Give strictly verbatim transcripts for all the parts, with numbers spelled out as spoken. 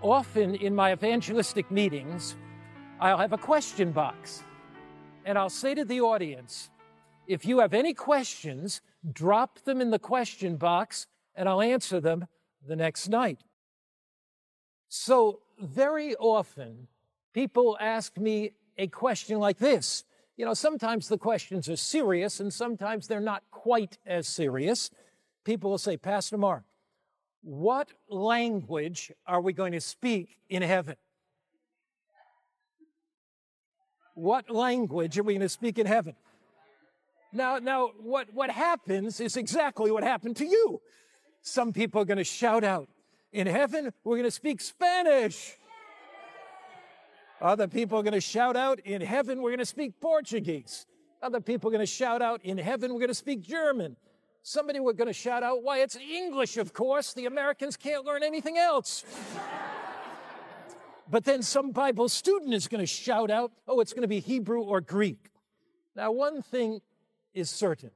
Often in my evangelistic meetings, I'll have a question box, and I'll say to the audience, if you have any questions, drop them in the question box, and I'll answer them the next night. So very often, people ask me a question like this. You know, sometimes the questions are serious, and sometimes they're not quite as serious. People will say, Pastor Mark, what language are we going to speak in heaven? What language are we going to speak in heaven? Now, now, what, what happens is exactly what happened to you. Some people are going to shout out, in heaven, we're going to speak Spanish. Other people are going to shout out, in heaven, we're going to speak Portuguese. Other people are going to shout out, in heaven, we're going to speak German. Somebody were going to shout out, why, it's English, of course. The Americans can't learn anything else. But then some Bible student is going to shout out, oh, it's going to be Hebrew or Greek. Now, one thing is certain.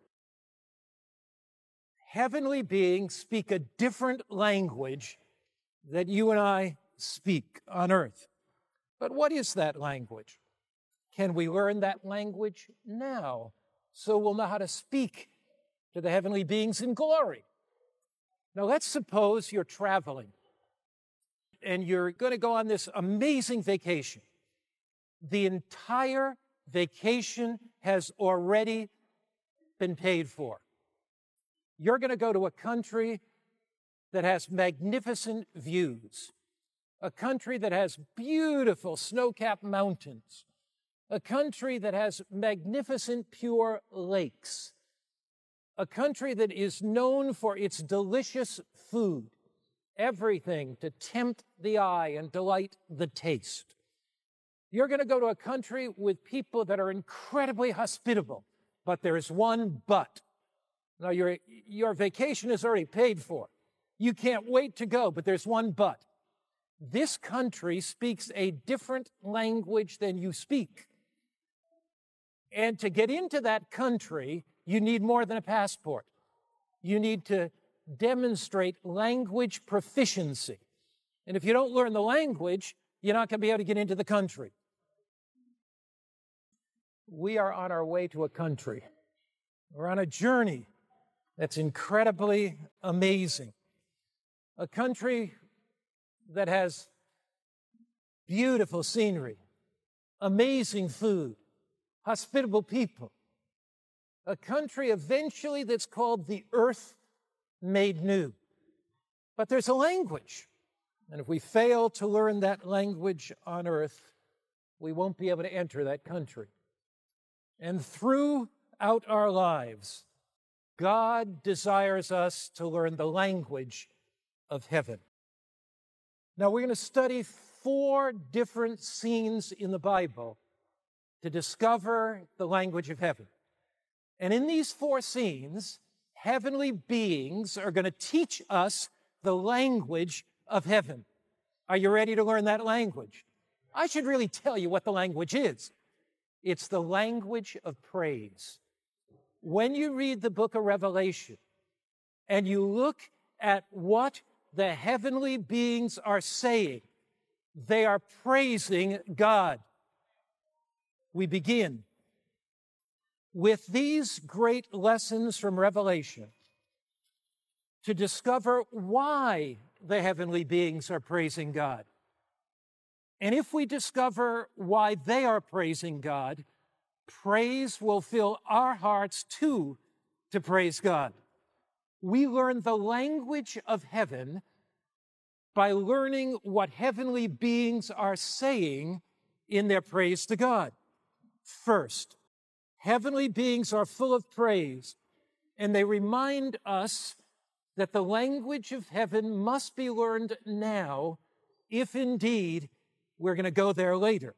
Heavenly beings speak a different language that you and I speak on earth. But what is that language? Can we learn that language now so we'll know how to speak to the heavenly beings in glory? Now, let's suppose you're traveling and you're going to go on this amazing vacation. The entire vacation has already been paid for. You're going to go to a country that has magnificent views, a country that has beautiful snow-capped mountains, a country that has magnificent pure lakes, a country that is known for its delicious food, everything to tempt the eye and delight the taste. You're going to go to a country with people that are incredibly hospitable, but there is one but. Now, your, your vacation is already paid for. You can't wait to go, but there's one but. This country speaks a different language than you speak. And to get into that country, you need more than a passport. You need to demonstrate language proficiency. And if you don't learn the language, you're not going to be able to get into the country. We are on our way to a country. We're on a journey that's incredibly amazing. A country that has beautiful scenery, amazing food, hospitable people. A country eventually that's called the earth made new. But there's a language. And if we fail to learn that language on earth, we won't be able to enter that country. And throughout our lives, God desires us to learn the language of heaven. Now, we're going to study four different scenes in the Bible to discover the language of heaven. And in these four scenes, heavenly beings are going to teach us the language of heaven. Are you ready to learn that language? I should really tell you what the language is. It's the language of praise. When you read the book of Revelation and you look at what the heavenly beings are saying, they are praising God. We begin with these great lessons from Revelation to discover why the heavenly beings are praising God. And if we discover why they are praising God, praise will fill our hearts too to praise God. We learn the language of heaven by learning what heavenly beings are saying in their praise to God. First, heavenly beings are full of praise, and they remind us that the language of heaven must be learned now, if indeed we're going to go there later.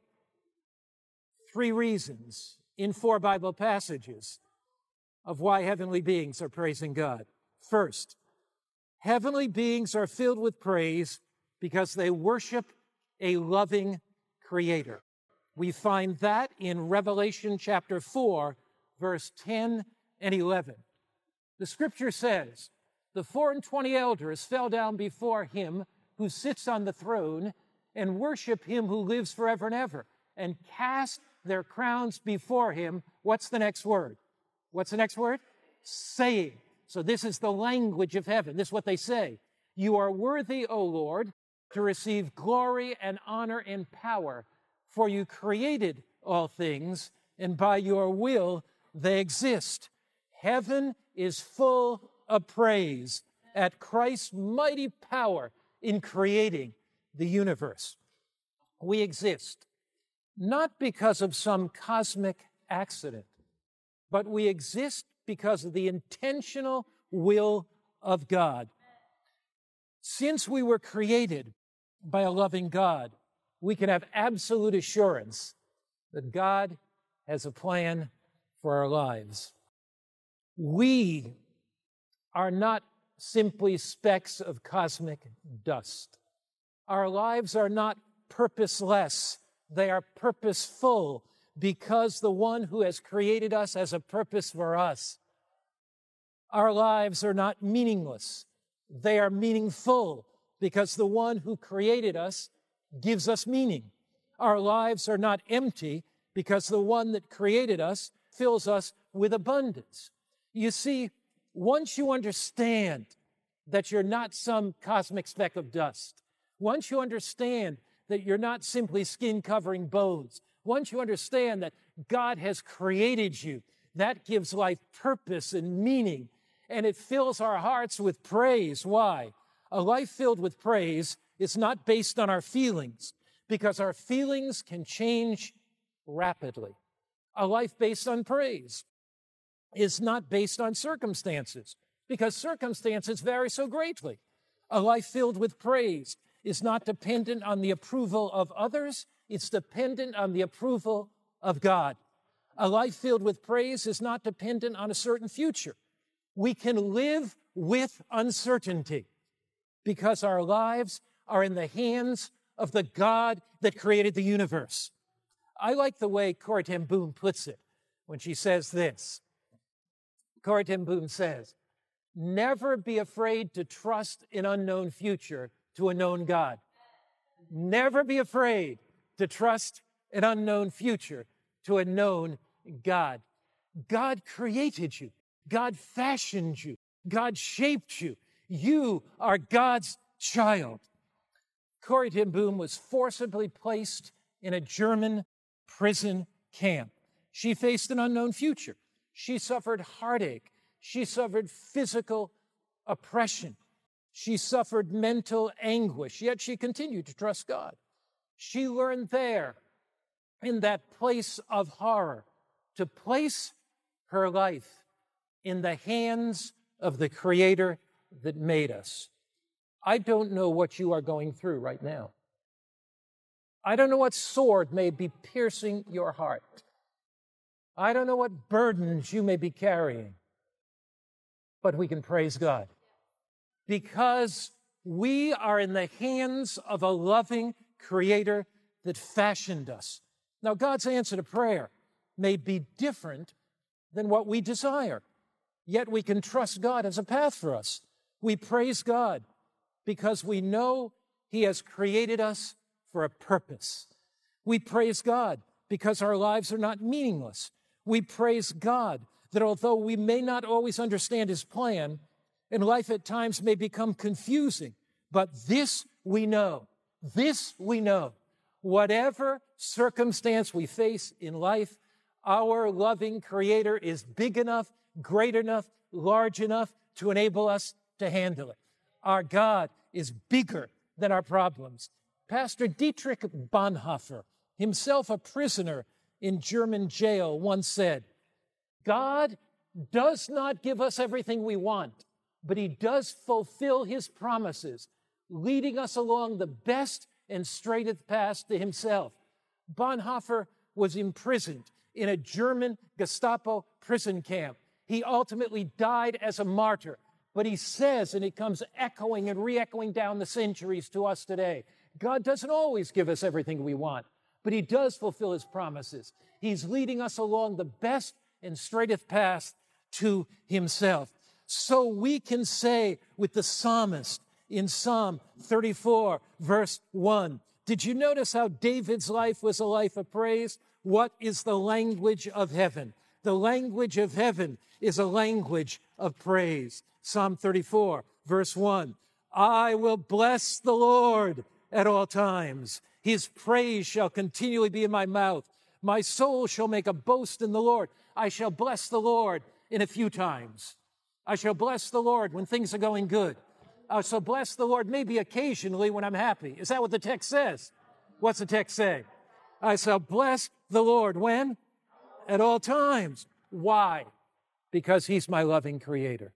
Three reasons in four Bible passages of why heavenly beings are praising God. First, heavenly beings are filled with praise because they worship a loving Creator. We find that in Revelation chapter four, verse ten and eleven. The Scripture says, "The four and twenty elders fell down before him who sits on the throne and worship him who lives forever and ever and cast their crowns before him. What's the next word? What's the next word? Saying. So this is the language of heaven. This is what they say. You are worthy, O Lord, to receive glory and honor and power, for you created all things, and by your will they exist. Heaven is full of praise at Christ's mighty power in creating the universe. We exist not because of some cosmic accident, but we exist because of the intentional will of God. Since we were created by a loving God, we can have absolute assurance that God has a plan for our lives. We are not simply specks of cosmic dust. Our lives are not purposeless. They are purposeful because the one who has created us has a purpose for us. Our lives are not meaningless. They are meaningful because the one who created us gives us meaning. Our lives are not empty because the one that created us fills us with abundance. You see, once you understand that you're not some cosmic speck of dust, once you understand that you're not simply skin-covering bones, once you understand that God has created you, that gives life purpose and meaning, and it fills our hearts with praise. Why? A life filled with praise is not based on our feelings, because our feelings can change rapidly. A life based on praise is not based on circumstances, because circumstances vary so greatly. A life filled with praise is not dependent on the approval of others. It's dependent on the approval of God. A life filled with praise is not dependent on a certain future. We can live with uncertainty because our lives are in the hands of the God that created the universe. I like the way Corrie ten Boom puts it when she says this. Corrie ten Boom says, never be afraid to trust an unknown future to a known God. Never be afraid to trust an unknown future to a known God. God created you. God fashioned you. God shaped you. You are God's child. Corrie ten Boom was forcibly placed in a German prison camp. She faced an unknown future. She suffered heartache. She suffered physical oppression. She suffered mental anguish, yet she continued to trust God. She learned there, in that place of horror, to place her life in the hands of the Creator that made us. I don't know what you are going through right now. I don't know what sword may be piercing your heart. I don't know what burdens you may be carrying. But we can praise God because we are in the hands of a loving Creator that fashioned us. Now, God's answer to prayer may be different than what we desire, yet we can trust God as a path for us. We praise God because we know He has created us for a purpose. We praise God because our lives are not meaningless. We praise God that although we may not always understand His plan, and life at times may become confusing, but this we know, this we know. Whatever circumstance we face in life, our loving Creator is big enough, great enough, large enough to enable us to handle it. Our God is bigger than our problems. Pastor Dietrich Bonhoeffer, himself a prisoner in German jail, once said, God does not give us everything we want, but He does fulfill His promises, leading us along the best and straightest path to Himself. Bonhoeffer was imprisoned in a German Gestapo prison camp. He ultimately died as a martyr, but he says, and it comes echoing and re-echoing down the centuries to us today, God doesn't always give us everything we want, but He does fulfill His promises. He's leading us along the best and straightest path to Himself. So we can say with the psalmist in Psalm thirty-four, verse one. Did you notice how David's life was a life of praise? What is the language of heaven? The language of heaven is a language of praise. Psalm thirty-four, verse one. I will bless the Lord at all times. His praise shall continually be in my mouth. My soul shall make a boast in the Lord. I shall bless the Lord in a few times. I shall bless the Lord when things are going good. I shall bless the Lord maybe occasionally when I'm happy. Is that what the text says? What's the text say? I shall bless the Lord when? At all times. Why? Because he's my loving creator.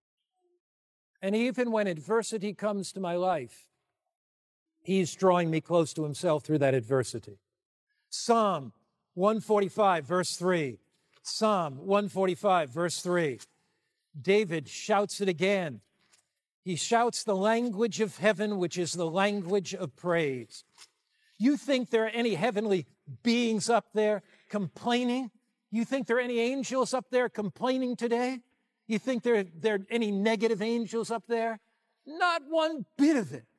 And even when adversity comes to my life, he's drawing me close to himself through that adversity. Psalm one forty-five, verse three. Psalm one forty-five, verse three. David shouts it again. He shouts the language of heaven, which is the language of praise. You think there are any heavenly beings up there complaining? You think there are any angels up there complaining today? You think there, there are any negative angels up there? Not one bit of it.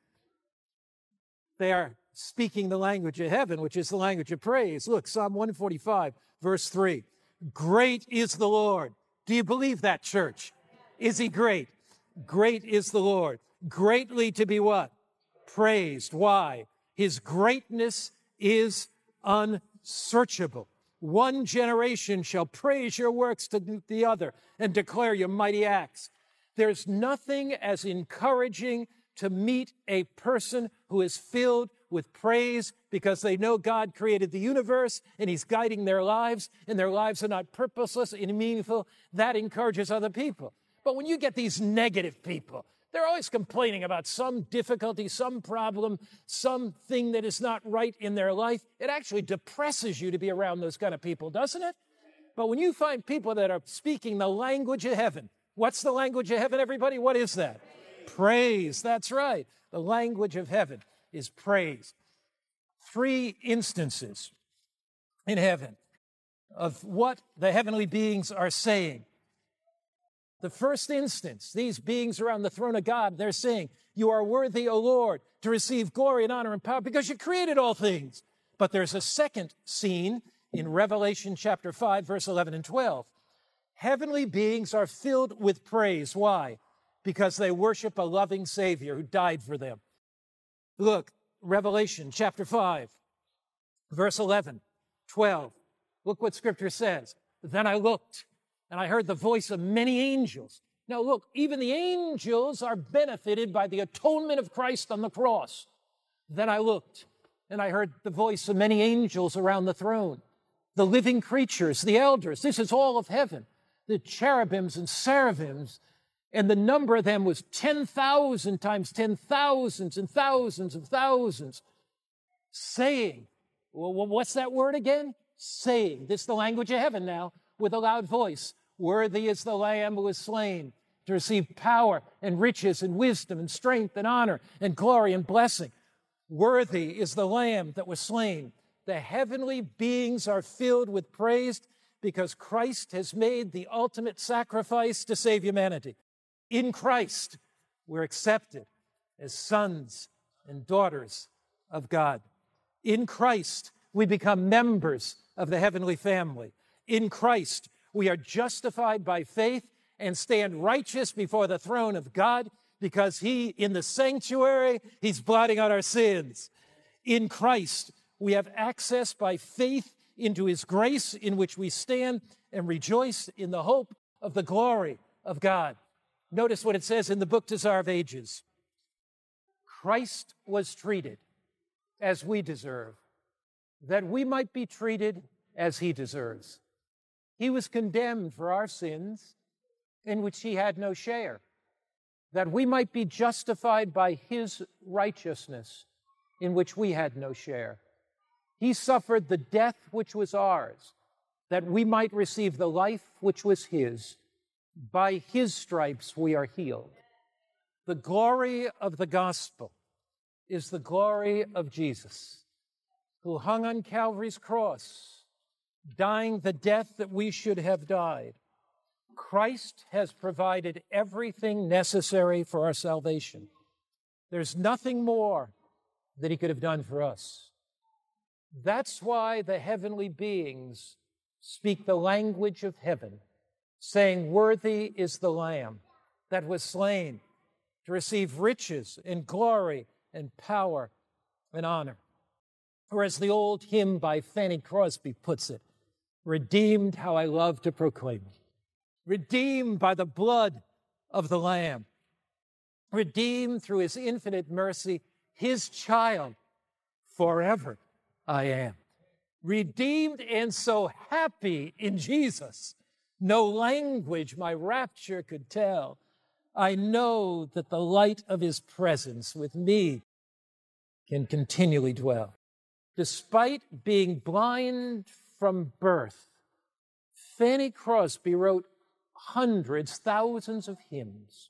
They are speaking the language of heaven, which is the language of praise. Look, Psalm one forty-five, verse three. Great is the Lord. Do you believe that, church? Is he great? Great is the Lord. Greatly to be what? Praised. Why? His greatness is unsearchable. One generation shall praise your works to the other and declare your mighty acts. There's nothing as encouraging to meet a person who is filled with praise because they know God created the universe and he's guiding their lives and their lives are not purposeless and meaningful. That encourages other people. But when you get these negative people, they're always complaining about some difficulty, some problem, something that is not right in their life. It actually depresses you to be around those kind of people, doesn't it? But when you find people that are speaking the language of heaven, what's the language of heaven, everybody? What is that? Praise. That's right. The language of heaven is praise. Three instances in heaven of what the heavenly beings are saying. The first instance, these beings around the throne of God, they're saying, you are worthy, O Lord, to receive glory and honor and power because you created all things. But there's a second scene in Revelation chapter five, verse eleven and twelve. Heavenly beings are filled with praise. Why? Because they worship a loving Savior who died for them. Look, Revelation chapter five, verse eleven, twelve. Look what Scripture says. Then I looked, and I heard the voice of many angels. Now look, even the angels are benefited by the atonement of Christ on the cross. Then I looked, and I heard the voice of many angels around the throne. The living creatures, the elders, this is all of heaven. The cherubims and seraphims, and the number of them was ten thousand times ten thousands and thousands of thousands, saying, well, what's that word again? Saying, this is the language of heaven now, with a loud voice, worthy is the Lamb who was slain to receive power and riches and wisdom and strength and honor and glory and blessing. Worthy is the Lamb that was slain. The heavenly beings are filled with praise because Christ has made the ultimate sacrifice to save humanity. In Christ, we're accepted as sons and daughters of God. In Christ, we become members of the heavenly family. In Christ, we are justified by faith and stand righteous before the throne of God because he, in the sanctuary, he's blotting out our sins. In Christ, we have access by faith into his grace in which we stand and rejoice in the hope of the glory of God. Notice what it says in the book Desire of Ages. Christ was treated as we deserve, that we might be treated as he deserves. He was condemned for our sins in which he had no share, that we might be justified by his righteousness in which we had no share. He suffered the death which was ours, that we might receive the life which was his. By his stripes we are healed. The glory of the gospel is the glory of Jesus, who hung on Calvary's cross, dying the death that we should have died. Christ has provided everything necessary for our salvation. There's nothing more that he could have done for us. That's why the heavenly beings speak the language of heaven, saying, "Worthy is the Lamb that was slain to receive riches and glory and power and honor." Or as the old hymn by Fanny Crosby puts it, "Redeemed, how I love to proclaim it. Redeemed by the blood of the Lamb. Redeemed through his infinite mercy, his child forever I am. Redeemed and so happy in Jesus, no language my rapture could tell. I know that the light of his presence with me can continually dwell." Despite being blind from birth, Fanny Crosby wrote hundreds, thousands of hymns.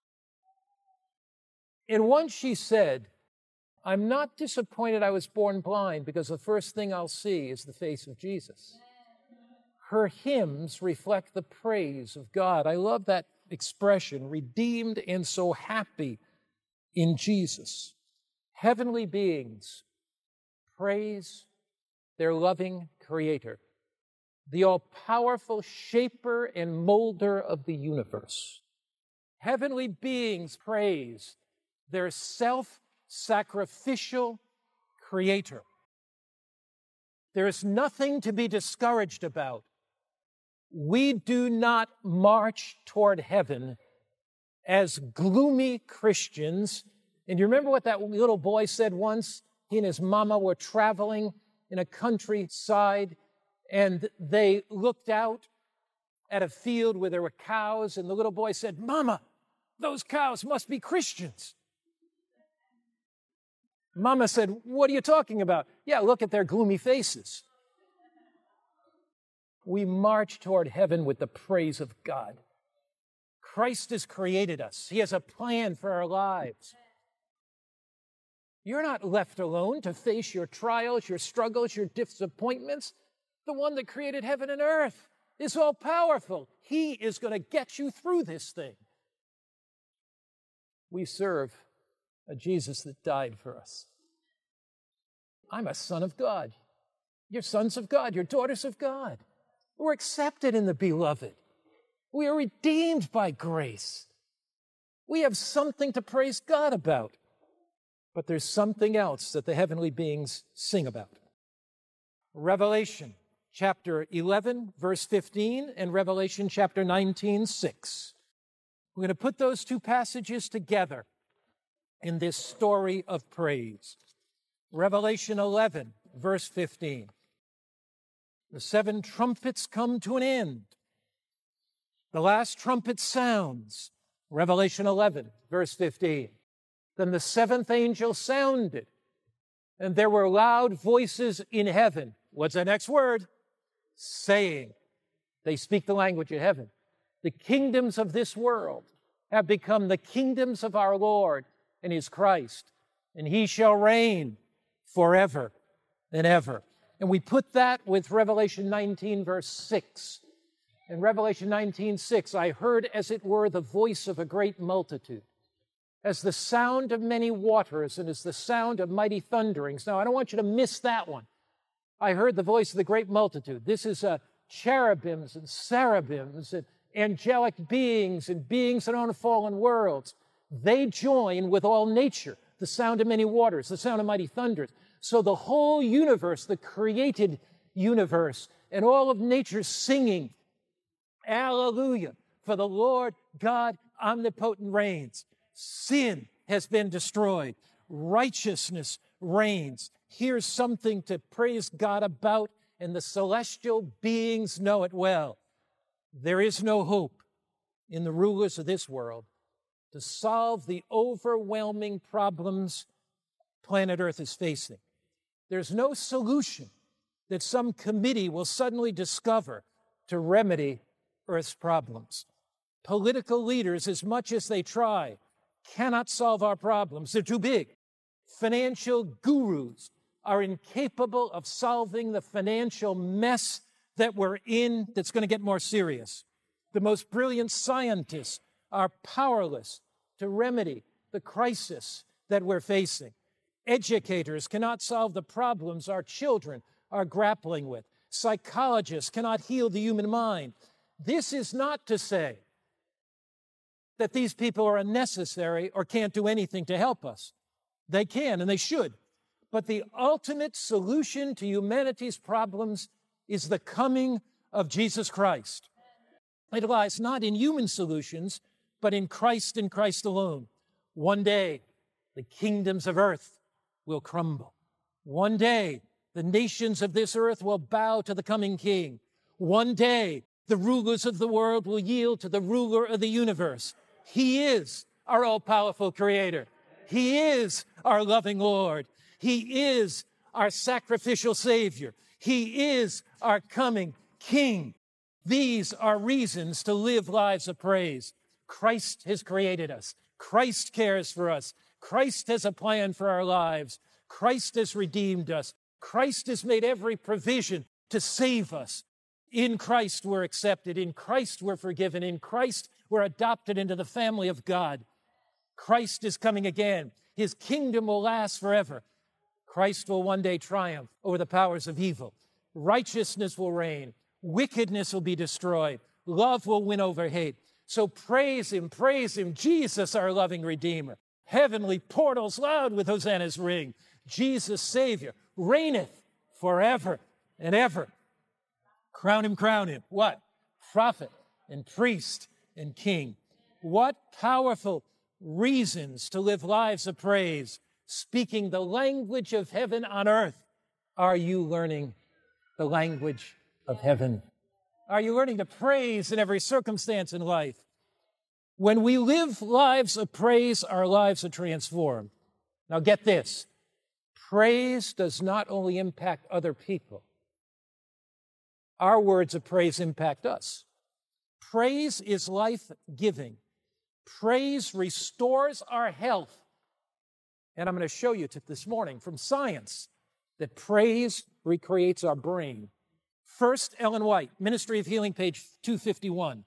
And once she said, "I'm not disappointed I was born blind because the first thing I'll see is the face of Jesus." Her hymns reflect the praise of God. I love that expression, redeemed and so happy in Jesus. Heavenly beings praise their loving Creator, the all-powerful shaper and molder of the universe. Heavenly beings praise their self-sacrificial Creator. There is nothing to be discouraged about. We do not march toward heaven as gloomy Christians. And you remember what that little boy said once? He and his mama were traveling in a countryside, and they looked out at a field where there were cows, and the little boy said, "Mama, those cows must be Christians." Mama said, "What are you talking about?" "Yeah, look at their gloomy faces." We march toward heaven with the praise of God. Christ has created us. He has a plan for our lives. You're not left alone to face your trials, your struggles, your disappointments. The one that created heaven and earth is all-powerful. He is going to get you through this thing. We serve a Jesus that died for us. I'm a son of God. You're sons of God. You're daughters of God. We're accepted in the beloved. We are redeemed by grace. We have something to praise God about. But there's something else that the heavenly beings sing about. Revelation chapter eleven, verse fifteen, and Revelation chapter nineteen, six. We're going to put those two passages together in this story of praise. Revelation eleven, verse fifteen. The seven trumpets come to an end. The last trumpet sounds. Revelation eleven, verse fifteen. Then the seventh angel sounded, and there were loud voices in heaven. What's the next word? Saying. They speak the language of heaven. The kingdoms of this world have become the kingdoms of our Lord and his Christ, and he shall reign forever and ever. And we put that with Revelation nineteen, verse six. In Revelation nineteen, six, I heard, as it were, the voice of a great multitude, as the sound of many waters, and as the sound of mighty thunderings. Now, I don't want you to miss that one. I heard the voice of the great multitude. This is uh, cherubims and cherubims and angelic beings and beings in unfallen worlds. They join with all nature, the sound of many waters, the sound of mighty thunders. So the whole universe, the created universe, and all of nature singing, Alleluia, for the Lord God omnipotent reigns. Sin has been destroyed. Righteousness reigns. Here's something to praise God about, and the celestial beings know it well. There is no hope in the rulers of this world to solve the overwhelming problems planet Earth is facing. There's no solution that some committee will suddenly discover to remedy Earth's problems. Political leaders, as much as they try, cannot solve our problems. They're too big. Financial gurus are incapable of solving the financial mess that we're in that's going to get more serious. The most brilliant scientists are powerless to remedy the crisis that we're facing. Educators cannot solve the problems our children are grappling with. Psychologists cannot heal the human mind. This is not to say that these people are unnecessary or can't do anything to help us. They can and they should. But the ultimate solution to humanity's problems is the coming of Jesus Christ. It lies not in human solutions, but in Christ and Christ alone. One day, the kingdoms of earth will crumble. One day, the nations of this earth will bow to the coming King. One day, the rulers of the world will yield to the ruler of the universe. He is our all-powerful Creator. He is our loving Lord. He is our sacrificial Savior. He is our coming King. These are reasons to live lives of praise. Christ has created us. Christ cares for us. Christ has a plan for our lives. Christ has redeemed us. Christ has made every provision to save us. In Christ we're accepted. In Christ we're forgiven. In Christ we're adopted into the family of God. Christ is coming again. His kingdom will last forever. Christ will one day triumph over the powers of evil. Righteousness will reign. Wickedness will be destroyed. Love will win over hate. So praise Him, praise Him, Jesus, our loving Redeemer. Heavenly portals loud with hosannas ring. Jesus, Savior, reigneth forever and ever. Crown Him, crown Him. What? Prophet and priest and king. What powerful reasons to live lives of praise, speaking the language of heaven on earth. Are you learning the language of heaven? Are you learning to praise in every circumstance in life? When we live lives of praise, our lives are transformed. Now get this. Praise does not only impact other people. Our words of praise impact us. Praise is life-giving. Praise restores our health. And I'm going to show you this morning from science that praise recreates our brain. First, Ellen White, Ministry of Healing, page two fifty-one.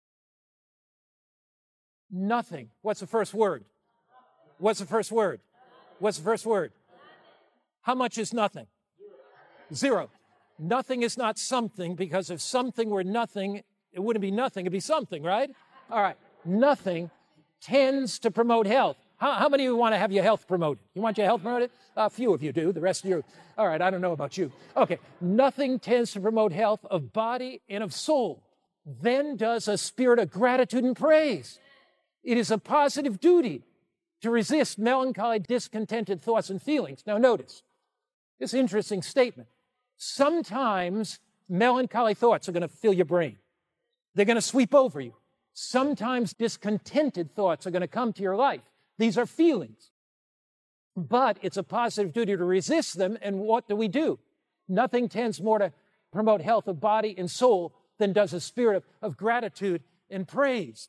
Nothing. What's the first word? What's the first word? What's the first word? How much is nothing? Zero. Nothing is not something, because if something were nothing, it wouldn't be nothing, it'd be something, right? All right. Nothing tends to promote health. How, how many of you want to have your health promoted? You want your health promoted? A few of you do. The rest of you, all right, I don't know about you. Okay. Nothing tends to promote health of body and of soul. Then does a spirit of gratitude and praise. It is a positive duty to resist melancholy, discontented thoughts and feelings. Now notice this interesting statement. Sometimes melancholy thoughts are going to fill your brain. They're going to sweep over you. Sometimes discontented thoughts are going to come to your life. These are feelings. But it's a positive duty to resist them, and what do we do? Nothing tends more to promote health of body and soul than does a spirit of, of gratitude and praise.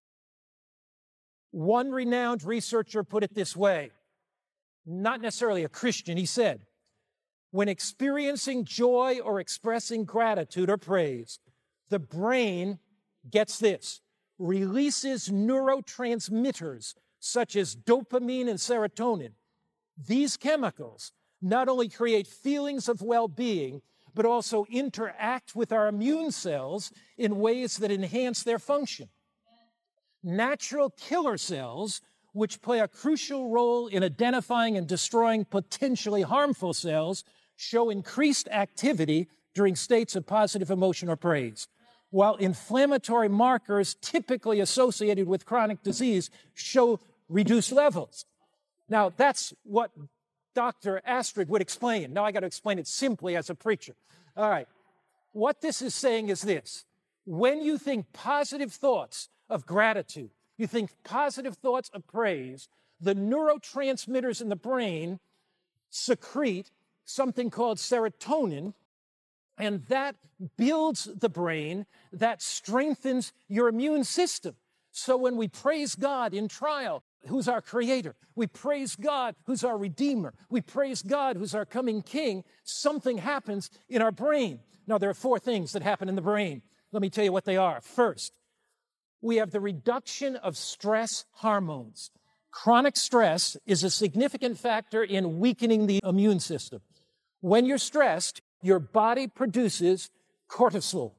One renowned researcher put it this way, not necessarily a Christian. He said, when experiencing joy or expressing gratitude or praise, the brain gets this, releases neurotransmitters such as dopamine and serotonin. These chemicals not only create feelings of well-being, but also interact with our immune cells in ways that enhance their function. Natural killer cells, which play a crucial role in identifying and destroying potentially harmful cells, show increased activity during states of positive emotion or praise, while inflammatory markers typically associated with chronic disease show reduced levels. Now, that's what Doctor Astrid would explain. Now I got to explain it simply as a preacher. All right. What this is saying is this. When you think positive thoughts of gratitude, you think positive thoughts of praise, the neurotransmitters in the brain secrete something called serotonin, and that builds the brain, that strengthens your immune system. So when we praise God in trial, who's our Creator, we praise God who's our Redeemer, we praise God who's our coming King, something happens in our brain. Now, there are four things that happen in the brain. Let me tell you what they are. First, we have the reduction of stress hormones. Chronic stress is a significant factor in weakening the immune system. When you're stressed, your body produces cortisol,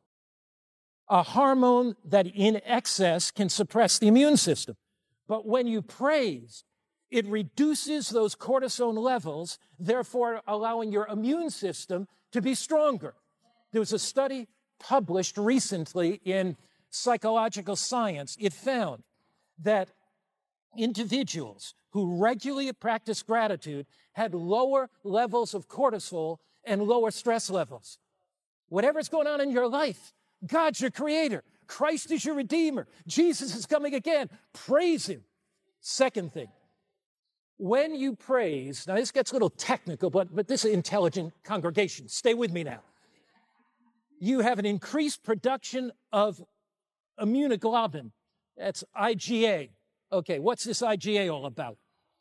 a hormone that in excess can suppress the immune system. But when you praise, it reduces those cortisol levels, therefore allowing your immune system to be stronger. There was a study published recently in Psychological Science. It found that individuals who regularly practice gratitude had lower levels of cortisol and lower stress levels. Whatever's going on in your life, God's your creator. Christ is your redeemer. Jesus is coming again. Praise him. Second thing, when you praise, now this gets a little technical, but, but this is an intelligent congregation. Stay with me now. You have an increased production of immunoglobulin. That's I G A. Okay, what's this I G A all about?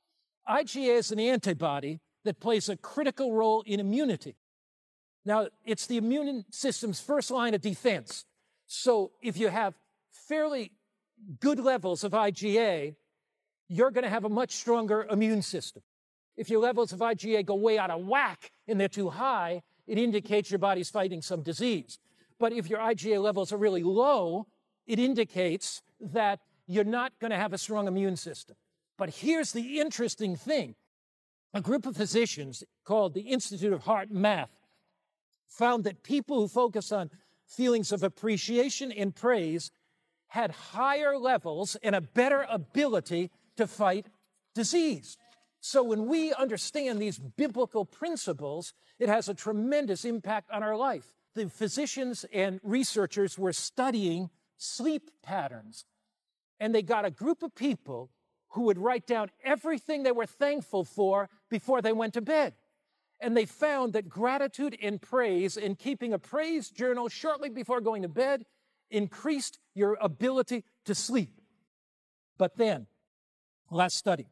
I G A is an antibody that plays a critical role in immunity. Now, it's the immune system's first line of defense. So if you have fairly good levels of I G A, you're going to have a much stronger immune system. If your levels of I G A go way out of whack and they're too high, it indicates your body's fighting some disease. But if your I G A levels are really low, it indicates that you're not going to have a strong immune system. But here's the interesting thing. A group of physicians called the Institute of Heart and Math found that people who focus on feelings of appreciation and praise had higher levels and a better ability to fight disease. So when we understand these biblical principles, it has a tremendous impact on our life. The physicians and researchers were studying sleep patterns, and they got a group of people who would write down everything they were thankful for before they went to bed. And they found that gratitude and praise and keeping a praise journal shortly before going to bed increased your ability to sleep. But then, last study,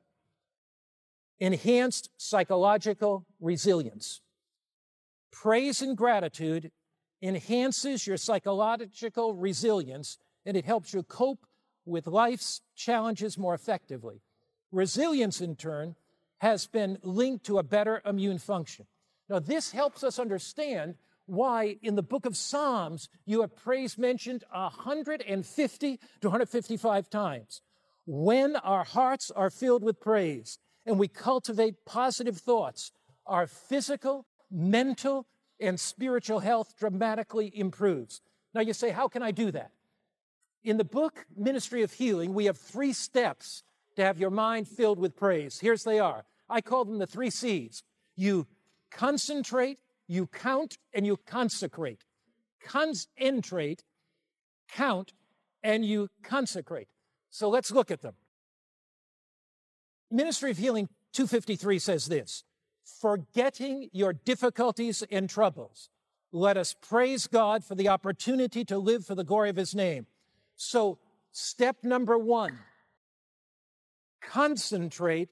enhanced psychological resilience. Praise and gratitude enhances your psychological resilience, and it helps you cope with life's challenges more effectively. Resilience, in turn, has been linked to a better immune function. Now, this helps us understand why in the book of Psalms you have praise mentioned one hundred fifty to one hundred fifty-five times. When our hearts are filled with praise and we cultivate positive thoughts, our physical, mental, and spiritual health dramatically improves. Now you say, how can I do that? In the book Ministry of Healing, we have three steps to have your mind filled with praise. Here's they are. I call them the three C's. You concentrate, you count, and you consecrate. Concentrate, count, and you consecrate. So let's look at them. Ministry of Healing two fifty-three says this: forgetting your difficulties and troubles, let us praise God for the opportunity to live for the glory of his name. So step number one, concentrate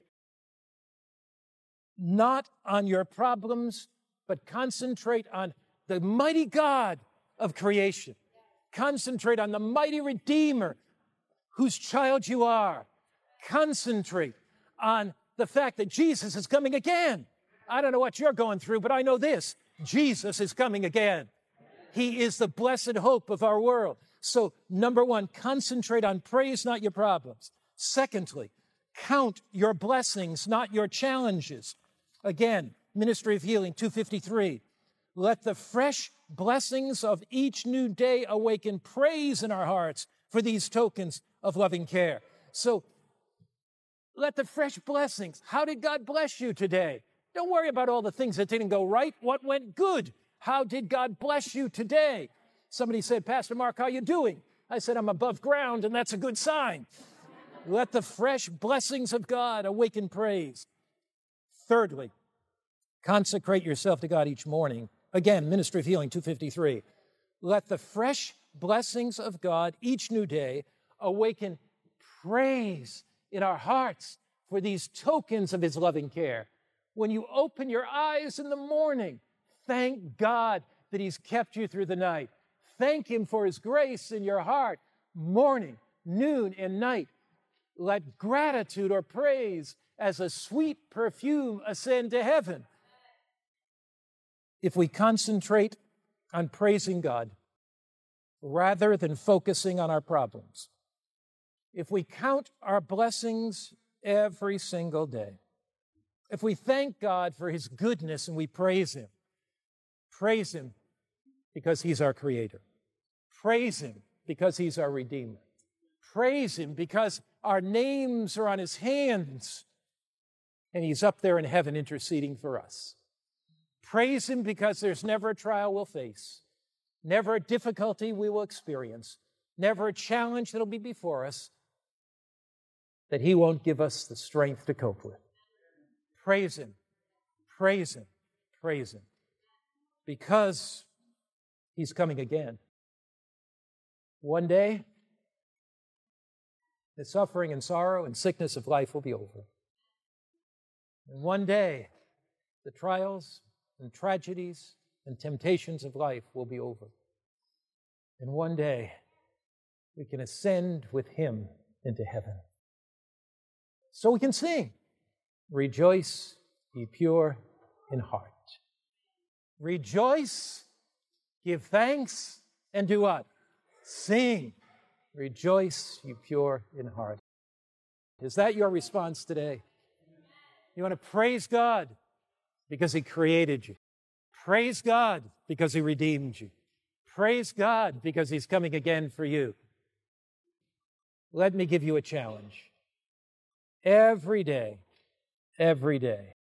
not on your problems, but concentrate on the mighty God of creation. Concentrate on the mighty Redeemer whose child you are. Concentrate on the fact that Jesus is coming again. I don't know what you're going through, but I know this: Jesus is coming again. He is the blessed hope of our world. So, number one, concentrate on praise, not your problems. Secondly, count your blessings, not your challenges. Again, Ministry of Healing two fifty-three. Let the fresh blessings of each new day awaken praise in our hearts for these tokens of loving care. So, let the fresh blessings. How did God bless you today? Don't worry about all the things that didn't go right. What went good? How did God bless you today? Somebody said, Pastor Mark, how are you doing? I said, I'm above ground, and that's a good sign. Let the fresh blessings of God awaken praise. Thirdly, consecrate yourself to God each morning. Again, Ministry of Healing two fifty-three. Let the fresh blessings of God each new day awaken praise in our hearts for these tokens of his loving care. When you open your eyes in the morning, thank God that he's kept you through the night. Thank him for his grace in your heart, morning, noon, and night. let gratitude or praise as a sweet perfume ascend to heaven. If we concentrate on praising God rather than focusing on our problems, if we count our blessings every single day, if we thank God for His goodness and we praise Him, praise Him because He's our Creator. Praise Him because He's our Redeemer. Praise Him because our names are on His hands and He's up there in heaven interceding for us. Praise Him because there's never a trial we'll face, never a difficulty we will experience, never a challenge that'll be before us that He won't give us the strength to cope with. Praise Him, praise Him, praise Him, because He's coming again. One day, the suffering and sorrow and sickness of life will be over. And one day, the trials and tragedies and temptations of life will be over. And one day, we can ascend with Him into heaven. So we can sing, rejoice, be pure in heart. Rejoice, give thanks, and do what? Sing. Rejoice, you pure in heart. Is that your response today? You want to praise God because He created you. Praise God because He redeemed you. Praise God because He's coming again for you. Let me give you a challenge. Every day, every day,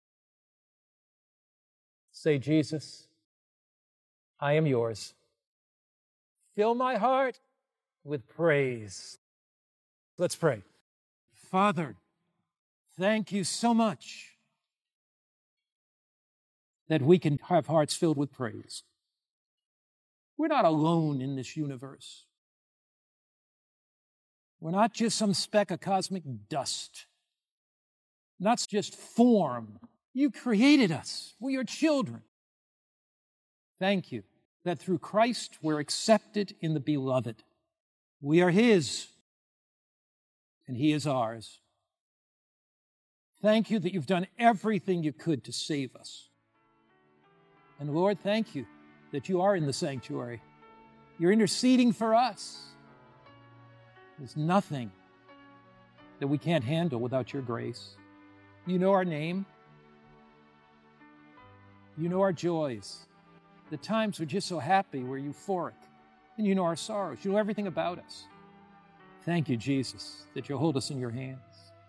say, Jesus, I am yours. Fill my heart with praise. Let's pray. Father, thank you so much that we can have hearts filled with praise. We're not alone in this universe. We're not just some speck of cosmic dust, not just form. You created us. We're your children. Thank you that through Christ we're accepted in the Beloved. We are His, and He is ours. Thank you that you've done everything you could to save us. And Lord, thank you that you are in the sanctuary. You're interceding for us. There's nothing that we can't handle without your grace. You know our name. You know our joys. The times we're just so happy, we're euphoric. And you know our sorrows. You know everything about us. Thank you, Jesus, that you'll hold us in your hands.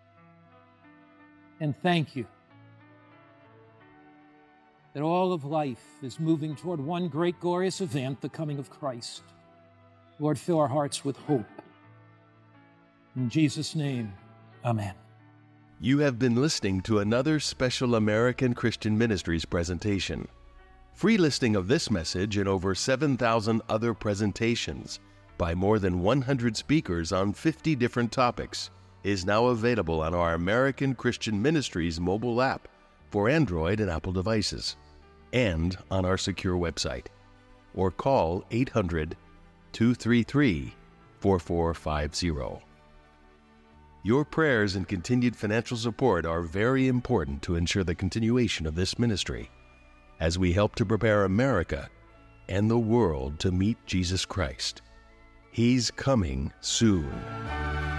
And thank you that all of life is moving toward one great glorious event, the coming of Christ. Lord, fill our hearts with hope. In Jesus' name, amen. You have been listening to another special American Christian Ministries presentation. Free listing of this message and over seven thousand other presentations by more than one hundred speakers on fifty different topics is now available on our American Christian Ministries mobile app for Android and Apple devices, and on our secure website. Or call eight hundred, two three three, four four five zero. Your prayers and continued financial support are very important to ensure the continuation of this ministry as we help to prepare America and the world to meet Jesus Christ. He's coming soon.